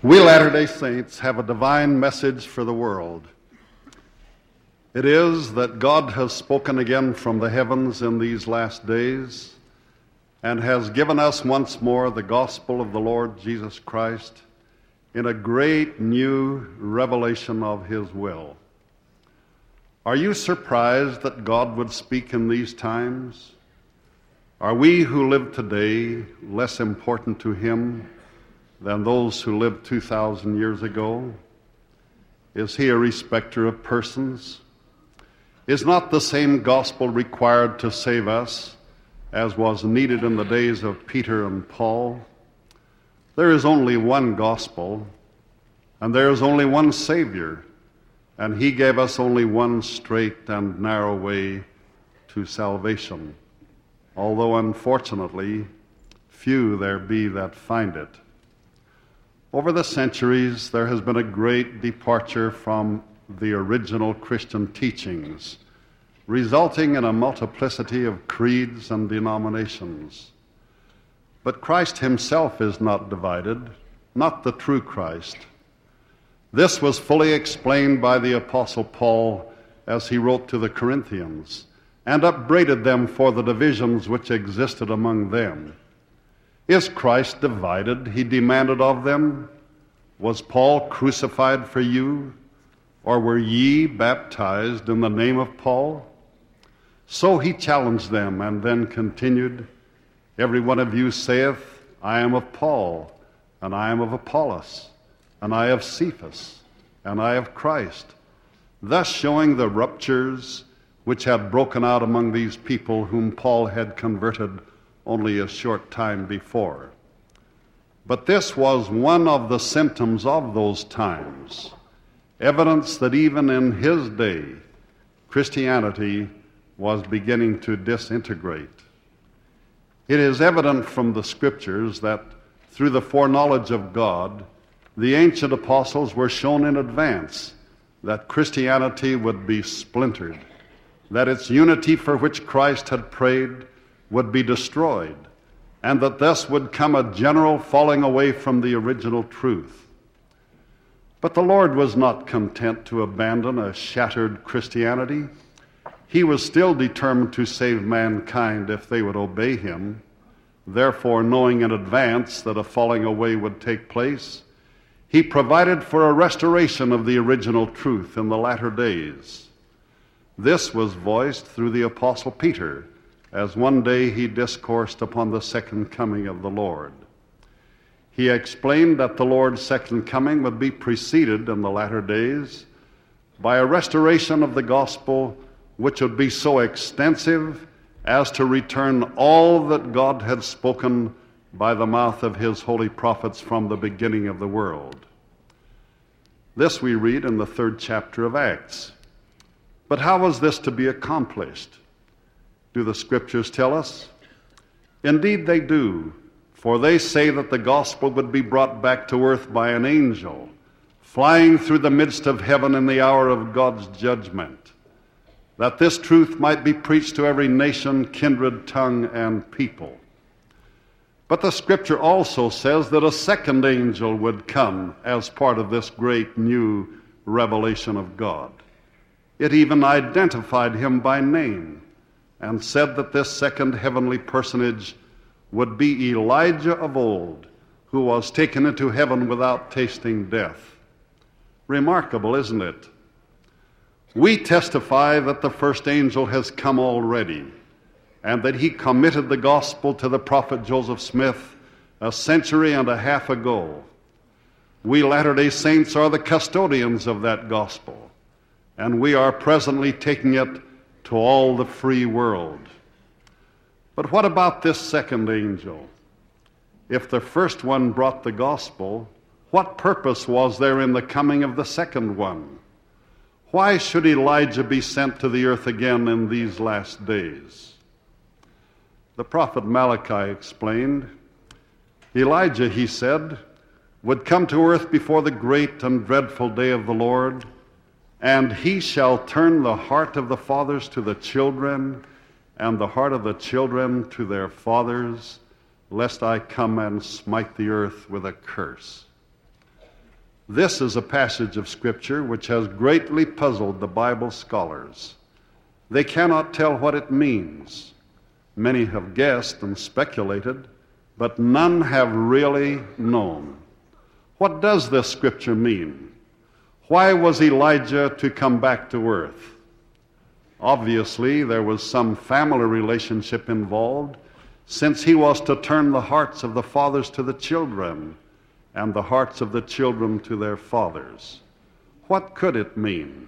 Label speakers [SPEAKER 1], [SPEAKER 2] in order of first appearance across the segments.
[SPEAKER 1] We Latter-day Saints have a divine message for the world. It is that God has spoken again from the heavens in these last days and has given us once more the gospel of the Lord Jesus Christ in a great new revelation of His will. Are you surprised that God would speak in these times? Are we who live today less important to Him than those who lived 2,000 years ago? Is He a respecter of persons? Is not the same gospel required to save us as was needed in the days of Peter and Paul? There is only one gospel, and there is only one Savior, and He gave us only one straight and narrow way to salvation, although unfortunately few there be that find it. Over the centuries, there has been a great departure from the original Christian teachings, resulting in a multiplicity of creeds and denominations. But Christ Himself is not divided, not the true Christ. This was fully explained by the Apostle Paul as he wrote to the Corinthians and upbraided them for the divisions which existed among them. Is Christ divided? He demanded of them. Was Paul crucified for you? Or were ye baptized in the name of Paul? So he challenged them and then continued, Every one of you saith, I am of Paul, and I am of Apollos, and I of Cephas, and I of Christ, thus showing the ruptures which had broken out among these people whom Paul had converted only a short time before. But this was one of the symptoms of those times, evidence that even in his day, Christianity was beginning to disintegrate. It is evident from the Scriptures that through the foreknowledge of God, the ancient apostles were shown in advance that Christianity would be splintered, that its unity for which Christ had prayed would be destroyed, and that thus would come a general falling away from the original truth. But the Lord was not content to abandon a shattered Christianity. He was still determined to save mankind if they would obey Him. Therefore, knowing in advance that a falling away would take place, He provided for a restoration of the original truth in the latter days. This was voiced through the Apostle Peter, as one day he discoursed upon the second coming of the Lord. He explained that the Lord's second coming would be preceded in the latter days by a restoration of the gospel which would be so extensive as to return all that God had spoken by the mouth of His holy prophets from the beginning of the world. This we read in the 3rd chapter of Acts. But how was this to be accomplished? Do the Scriptures tell us? Indeed they do, for they say that the gospel would be brought back to earth by an angel, flying through the midst of heaven in the hour of God's judgment, that this truth might be preached to every nation, kindred, tongue, and people. But the Scripture also says that a second angel would come as part of this great new revelation of God. It even identified him by name and said that this second heavenly personage would be Elijah of old, who was taken into heaven without tasting death. Remarkable, isn't it? We testify that the first angel has come already, and that he committed the gospel to the prophet Joseph Smith a century and a half ago. We Latter-day Saints are the custodians of that gospel, and we are presently taking it to all the free world. But what about this second angel? If the first one brought the gospel, what purpose was there in the coming of the second one? Why should Elijah be sent to the earth again in these last days? The prophet Malachi explained, Elijah, he said, would come to earth before the great and dreadful day of the Lord, and he shall turn the heart of the fathers to the children, and the heart of the children to their fathers, lest I come and smite the earth with a curse. This is a passage of Scripture which has greatly puzzled the Bible scholars. They cannot tell what it means. Many have guessed and speculated, but none have really known. What does this Scripture mean? Why was Elijah to come back to earth? Obviously, there was some family relationship involved, since he was to turn the hearts of the fathers to the children and the hearts of the children to their fathers. What could it mean?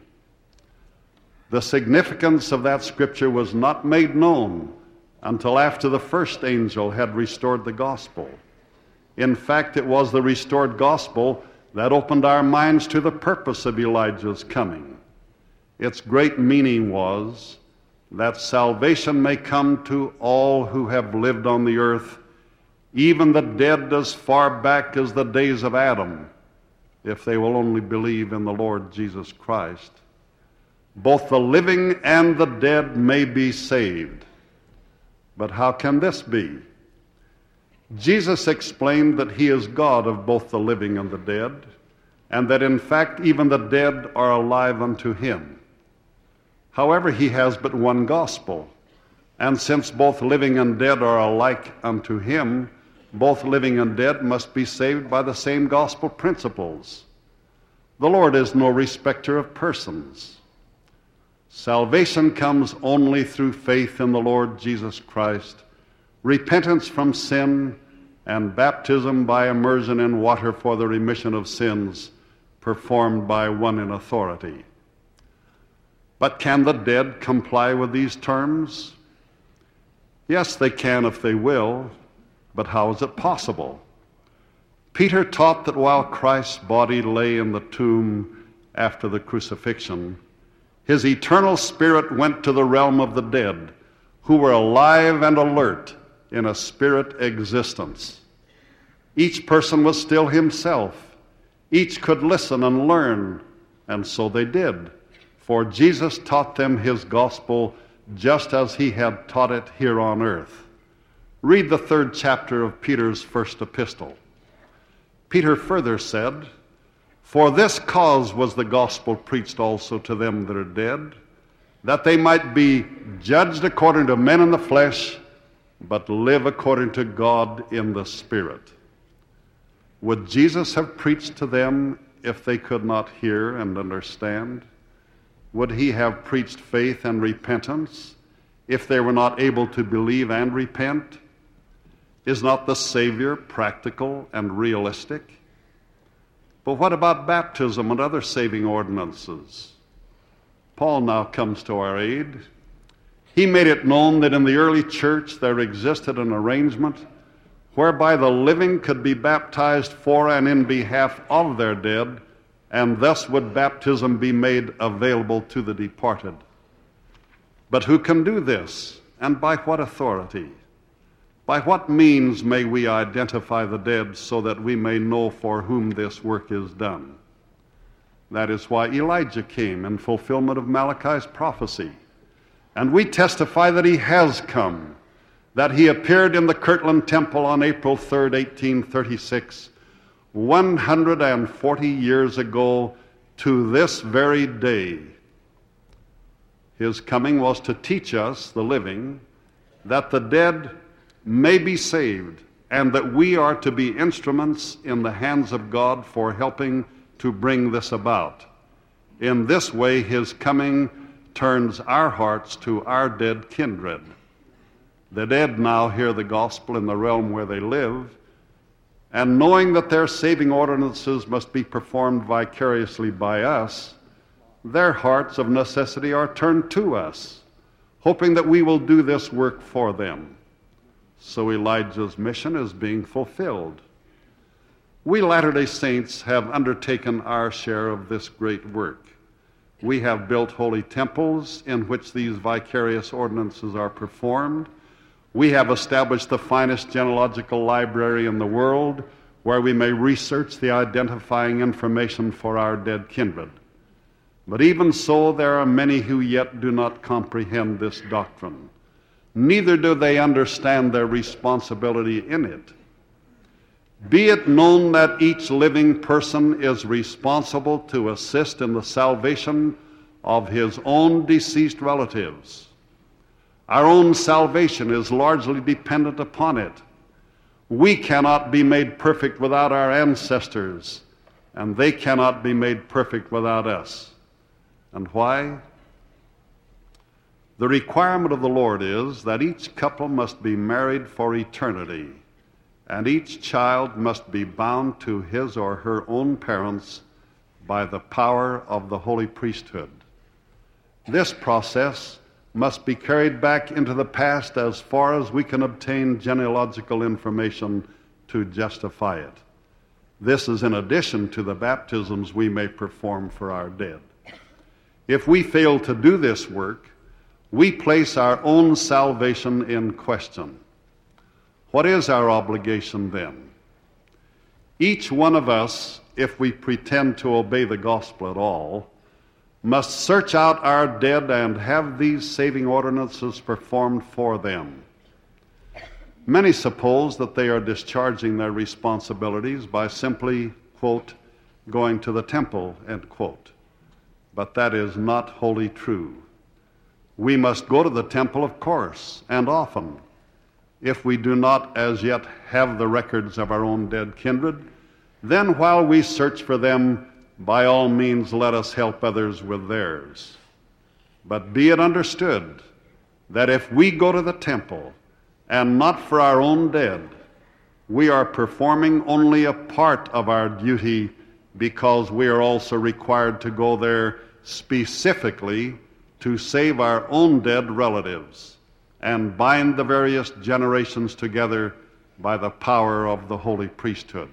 [SPEAKER 1] The significance of that Scripture was not made known until after the first angel had restored the gospel. In fact, it was the restored gospel that opened our minds to the purpose of Elijah's coming. Its great meaning was that salvation may come to all who have lived on the earth, even the dead as far back as the days of Adam, if they will only believe in the Lord Jesus Christ. Both the living and the dead may be saved. But how can this be? Jesus explained that he is God of both the living and the dead, and that in fact even the dead are alive unto him. However, he has but one gospel, and since both living and dead are alike unto him, both living and dead must be saved by the same gospel principles. The Lord is no respecter of persons. Salvation comes only through faith in the Lord Jesus Christ, repentance from sin, and baptism by immersion in water for the remission of sins, performed by one in authority. But can the dead comply with these terms? Yes, they can if they will, but how is it possible? Peter taught that while Christ's body lay in the tomb after the crucifixion, his eternal spirit went to the realm of the dead, who were alive and alert in a spirit existence. Each person was still himself. Each could listen and learn, and so they did, for Jesus taught them his gospel just as he had taught it here on earth. Read the 3rd chapter of Peter's first epistle. Peter further said, "For this cause was the gospel preached also to them that are dead, that they might be judged according to men in the flesh, but live according to God in the Spirit." Would Jesus have preached to them if they could not hear and understand? Would he have preached faith and repentance if they were not able to believe and repent? Is not the Savior practical and realistic? But what about baptism and other saving ordinances? Paul now comes to our aid. He made it known that in the early church there existed an arrangement whereby the living could be baptized for and in behalf of their dead, and thus would baptism be made available to the departed. But who can do this, and by what authority? By what means may we identify the dead so that we may know for whom this work is done? That is why Elijah came in fulfillment of Malachi's prophecy. And we testify that he has come, that he appeared in the Kirtland Temple on April 3rd, 1836, 140 years ago to this very day. His coming was to teach us, the living, that the dead may be saved, and that we are to be instruments in the hands of God for helping to bring this about. In this way, his coming turns our hearts to our dead kindred. The dead now hear the gospel in the realm where they live, and knowing that their saving ordinances must be performed vicariously by us, their hearts of necessity are turned to us, hoping that we will do this work for them. So Elijah's mission is being fulfilled. We Latter-day Saints have undertaken our share of this great work. We have built holy temples in which these vicarious ordinances are performed. We have established the finest genealogical library in the world where we may research the identifying information for our dead kindred. But even so, there are many who yet do not comprehend this doctrine. Neither do they understand their responsibility in it. Be it known that each living person is responsible to assist in the salvation of his own deceased relatives. Our own salvation is largely dependent upon it. We cannot be made perfect without our ancestors, and they cannot be made perfect without us. And why? The requirement of the Lord is that each couple must be married for eternity, and each child must be bound to his or her own parents by the power of the holy priesthood. This process must be carried back into the past as far as we can obtain genealogical information to justify it. This is in addition to the baptisms we may perform for our dead. If we fail to do this work, we place our own salvation in question. What is our obligation then? Each one of us, if we pretend to obey the gospel at all, must search out our dead and have these saving ordinances performed for them. Many suppose that they are discharging their responsibilities by simply, quote, going to the temple, end quote. But that is not wholly true. We must go to the temple, of course, and often. If we do not as yet have the records of our own dead kindred, then while we search for them, by all means let us help others with theirs. But be it understood that if we go to the temple and not for our own dead, we are performing only a part of our duty, because we are also required to go there specifically to save our own dead relatives and bind the various generations together by the power of the holy priesthood.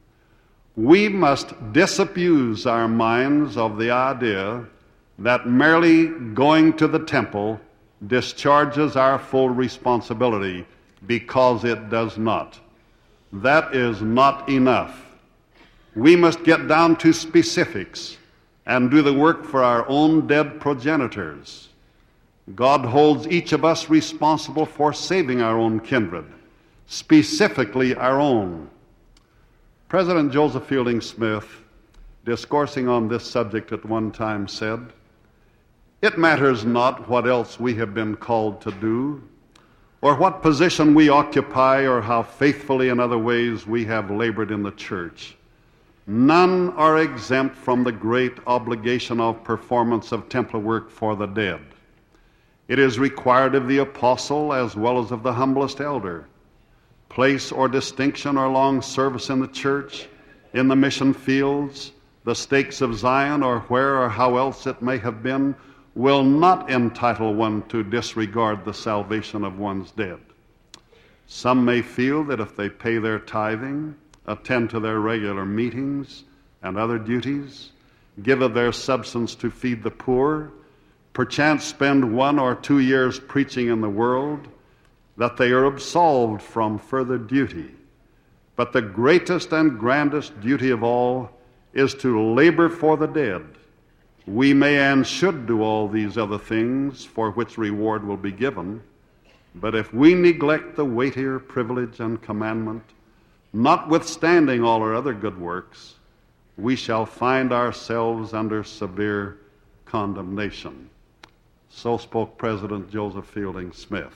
[SPEAKER 1] We must disabuse our minds of the idea that merely going to the temple discharges our full responsibility, because it does not. That is not enough. We must get down to specifics and do the work for our own dead progenitors. God holds each of us responsible for saving our own kindred, specifically our own. President Joseph Fielding Smith, discoursing on this subject at one time, said, "It matters not what else we have been called to do, or what position we occupy, or how faithfully in other ways we have labored in the church. None are exempt from the great obligation of performance of temple work for the dead. It is required of the apostle as well as of the humblest elder. Place or distinction or long service in the church, in the mission fields, the stakes of Zion, or where or how else it may have been, will not entitle one to disregard the salvation of one's dead. Some may feel that if they pay their tithing, attend to their regular meetings and other duties, give of their substance to feed the poor, perchance spend 1 or 2 years preaching in the world, that they are absolved from further duty. But the greatest and grandest duty of all is to labor for the dead. We may and should do all these other things for which reward will be given, but if we neglect the weightier privilege and commandment, notwithstanding all our other good works, we shall find ourselves under severe condemnation." So spoke President Joseph Fielding Smith.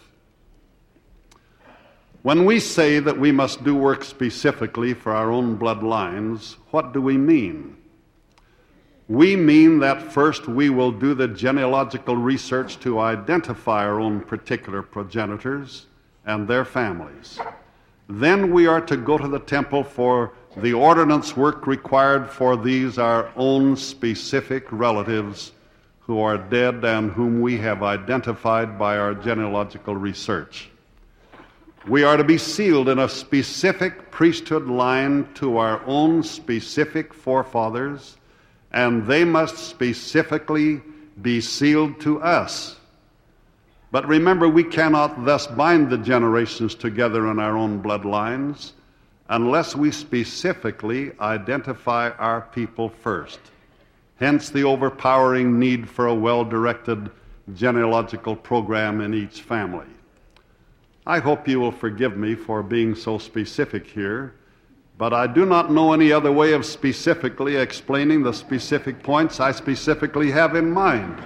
[SPEAKER 1] When we say that we must do work specifically for our own bloodlines, what do we mean? We mean that first we will do the genealogical research to identify our own particular progenitors and their families. Then we are to go to the temple for the ordinance work required for these our own specific relatives who are dead and whom we have identified by our genealogical research. We are to be sealed in a specific priesthood line to our own specific forefathers, and they must specifically be sealed to us. But remember, we cannot thus bind the generations together in our own bloodlines unless we specifically identify our people first. Hence the overpowering need for a well-directed genealogical program in each family. I hope you will forgive me for being so specific here, but I do not know any other way of specifically explaining the specific points I specifically have in mind.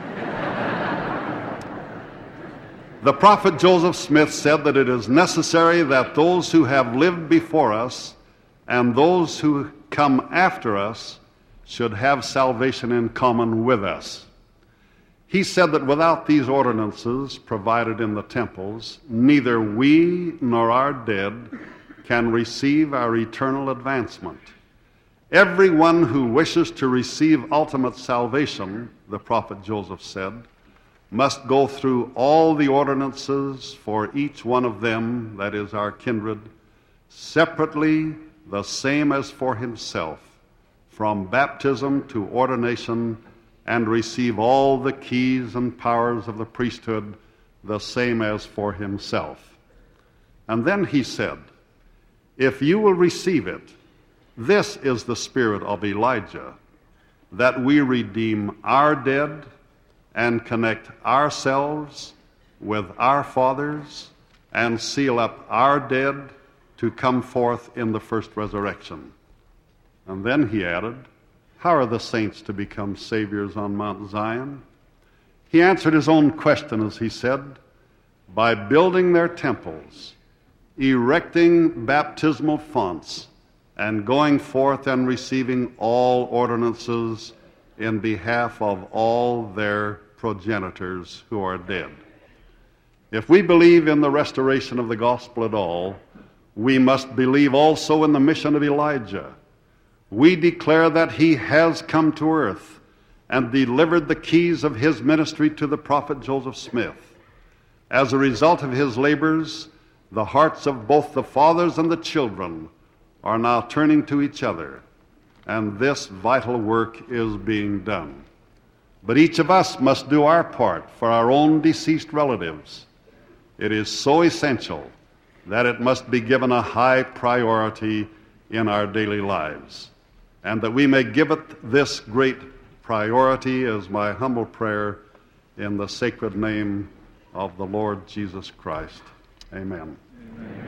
[SPEAKER 1] The prophet Joseph Smith said that it is necessary that those who have lived before us and those who come after us should have salvation in common with us. He said that without these ordinances provided in the temples, neither we nor our dead can receive our eternal advancement. Everyone who wishes to receive ultimate salvation, the prophet Joseph said, must go through all the ordinances for each one of them, that is our kindred, separately the same as for himself, from baptism to ordination, and receive all the keys and powers of the priesthood the same as for himself. And then he said, if you will receive it, this is the spirit of Elijah, that we redeem our dead and connect ourselves with our fathers and seal up our dead to come forth in the first resurrection. And then he added, how are the saints to become saviors on Mount Zion? He answered his own question as he said, by building their temples, erecting baptismal fonts, and going forth and receiving all ordinances in behalf of all their progenitors who are dead. If we believe in the restoration of the gospel at all, we must believe also in the mission of Elijah. We declare that he has come to earth and delivered the keys of his ministry to the prophet Joseph Smith. As a result of his labors, the hearts of both the fathers and the children are now turning to each other, and this vital work is being done. But each of us must do our part for our own deceased relatives. It is so essential that it must be given a high priority in our daily lives. And that we may give it this great priority is my humble prayer in the sacred name of the Lord Jesus Christ. Amen. Amen.